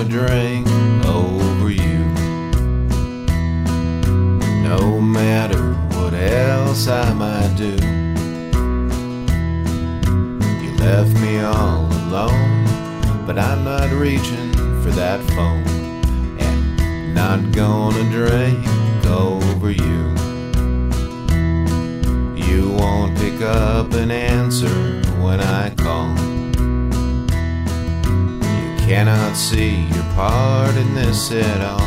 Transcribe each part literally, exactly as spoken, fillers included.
gonna drink over you. No matter what else I might do. You left me all alone, but I'm not reaching for that phone, and not gonna drink over you. You won't pick up an answer when I call. You cannot see your part in this at all.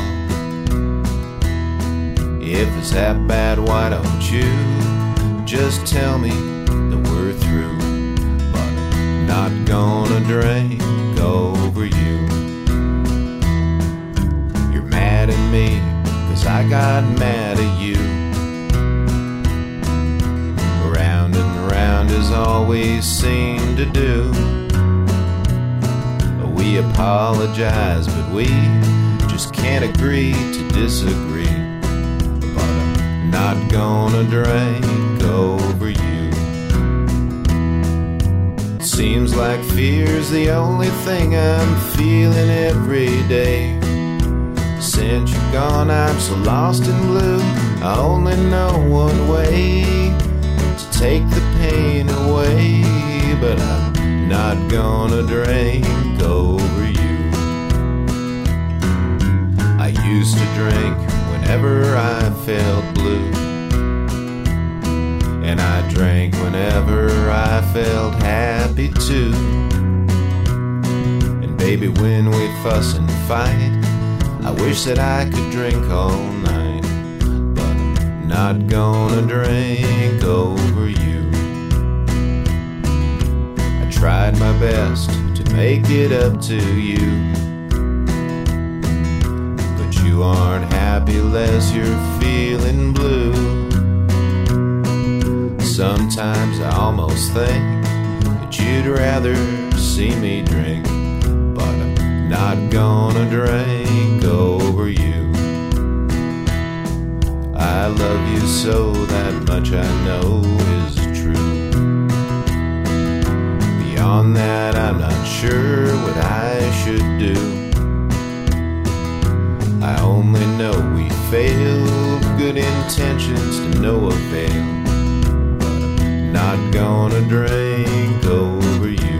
If it's that bad, why don't you just tell me that we're through? But I'm not gonna drink over you. You're mad at me 'cause I got mad at you. Round and round as always seem to do. We apologize, but we just can't agree to disagree. But I'm not gonna drink over you. It seems like fear's the only thing I'm feeling every day. Since you're gone, I'm so lost and blue. I only know one way to take the pain away. But I'm not gonna drink over you. I used to drink whenever I felt blue, and I drank whenever I felt happy too. And baby, when we fuss and fight, I wish that I could drink all night. But I'm not gonna drink over you. I tried my best to make it up to you, but you aren't happy unless you're feeling blue. Sometimes I almost think that you'd rather see me drink, but I'm not gonna drink over you. I love you so, that much I know is true. Beyond that, I'm not sure what I should do. I only know we failed, good intentions to no avail. But I'm not gonna drink over you.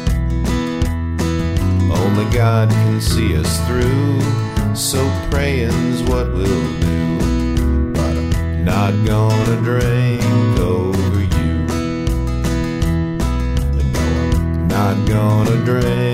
Only God can see us through, so praying's what we'll do. But I'm not gonna drink over you. No, I'm not gonna drink